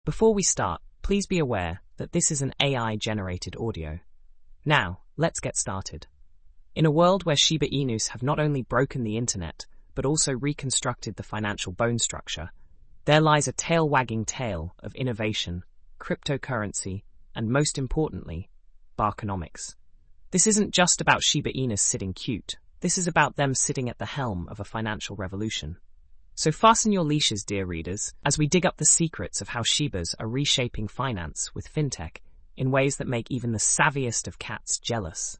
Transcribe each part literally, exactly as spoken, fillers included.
Before we start, please be aware that this is an A I-generated audio. Now, let's get started. In a world where Shiba Inus have not only broken the internet, but also reconstructed the financial bone structure, there lies a tail-wagging tale of innovation, cryptocurrency, and most importantly, Barkonomics. This isn't just about Shiba Inus sitting cute. This is about them sitting at the helm of a financial revolution. So fasten your leashes, dear readers, as we dig up the secrets of how Shibas are reshaping finance with fintech in ways that make even the savviest of cats jealous.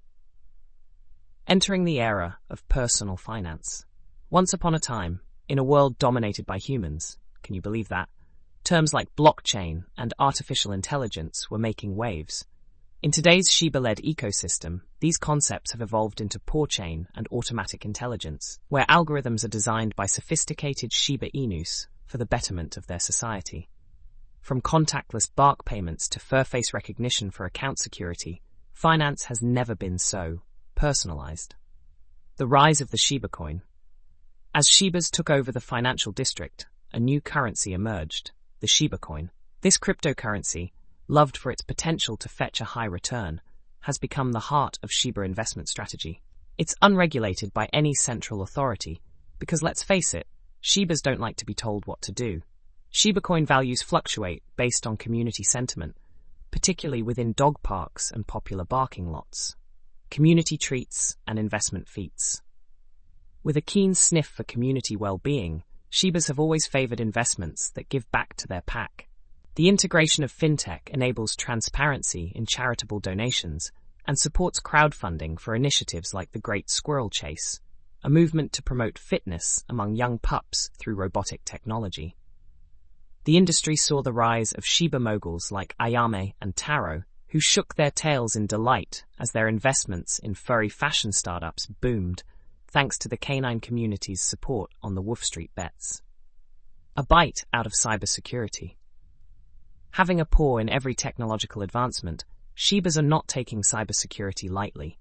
Entering the era of personal finance. Once upon a time, in a world dominated by humans, can you believe that? Terms like blockchain and artificial intelligence were making waves. In today's Shiba-led ecosystem, these concepts have evolved into Porchain and automatic intelligence, where algorithms are designed by sophisticated Shiba Inus for the betterment of their society. From contactless bark payments to fur face recognition for account security, finance has never been so personalized. The rise of the Shiba coin. As Shibas took over the financial district, a new currency emerged, the Shiba coin. This cryptocurrency, loved for its potential to fetch a high return, has become the heart of Shiba investment strategy. It's unregulated by any central authority, because let's face it, Shibas don't like to be told what to do. Shiba coin values fluctuate based on community sentiment, particularly within dog parks and popular barking lots, community treats and investment feats. With a keen sniff for community well-being, Shibas have always favored investments that give back to their pack. The integration of fintech enables transparency in charitable donations and supports crowdfunding for initiatives like the Great Squirrel Chase, a movement to promote fitness among young pups through robotic technology. The industry saw the rise of Shiba moguls like Ayame and Taro, who shook their tails in delight as their investments in furry fashion startups boomed, thanks to the canine community's support on the Wolf Street bets. A bite out of cybersecurity. Having a paw in every technological advancement, Shibas are not taking cybersecurity lightly.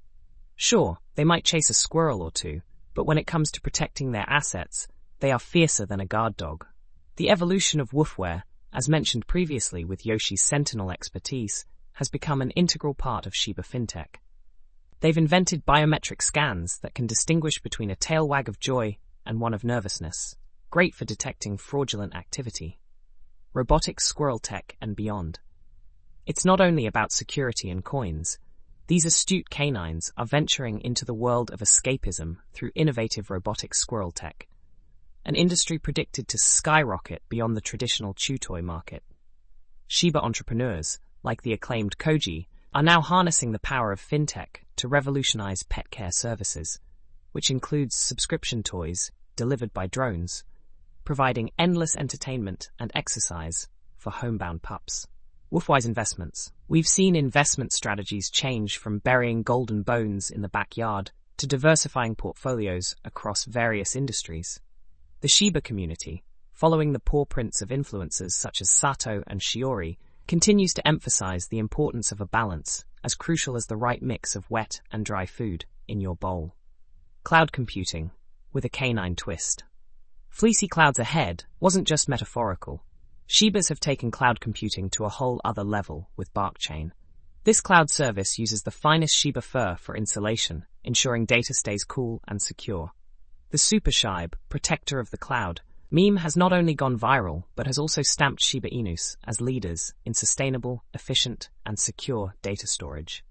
Sure, they might chase a squirrel or two, but when it comes to protecting their assets, they are fiercer than a guard dog. The evolution of Woofware, as mentioned previously with Yoshi's Sentinel expertise, has become an integral part of Shiba fintech. They've invented biometric scans that can distinguish between a tail wag of joy and one of nervousness, great for detecting fraudulent activity. Robotic squirrel tech and beyond. It's not only about security and coins. These astute canines are venturing into the world of escapism through innovative robotic squirrel tech, an industry predicted to skyrocket beyond the traditional chew toy market. Shiba entrepreneurs, like the acclaimed Koji, are now harnessing the power of fintech to revolutionize pet care services, which includes subscription toys delivered by drones, providing endless entertainment and exercise for homebound pups. Woofwise investments. We've seen investment strategies change from burying golden bones in the backyard to diversifying portfolios across various industries. The Shiba community, following the paw prints of influencers such as Sato and Shiori, continues to emphasize the importance of a balance, as crucial as the right mix of wet and dry food in your bowl. Cloud computing, with a canine twist. Fleecy clouds ahead wasn't just metaphorical. Shibas have taken cloud computing to a whole other level with BarkChain. This cloud service uses the finest Shiba fur for insulation, ensuring data stays cool and secure. The Super Shibe, protector of the cloud, meme has not only gone viral, but has also stamped Shiba Inus as leaders in sustainable, efficient, and secure data storage.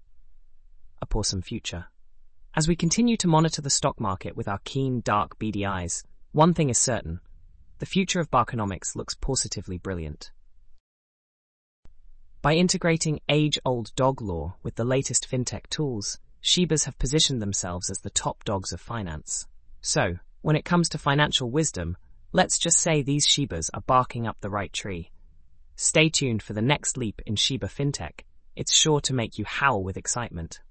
A awesome future. As we continue to monitor the stock market with our keen, dark, beady eyes, one thing is certain, the future of Barkonomics looks positively brilliant. By integrating age-old dog lore with the latest fintech tools, Shibas have positioned themselves as the top dogs of finance. So, when it comes to financial wisdom, let's just say these Shibas are barking up the right tree. Stay tuned for the next leap in Shiba fintech. It's sure to make you howl with excitement.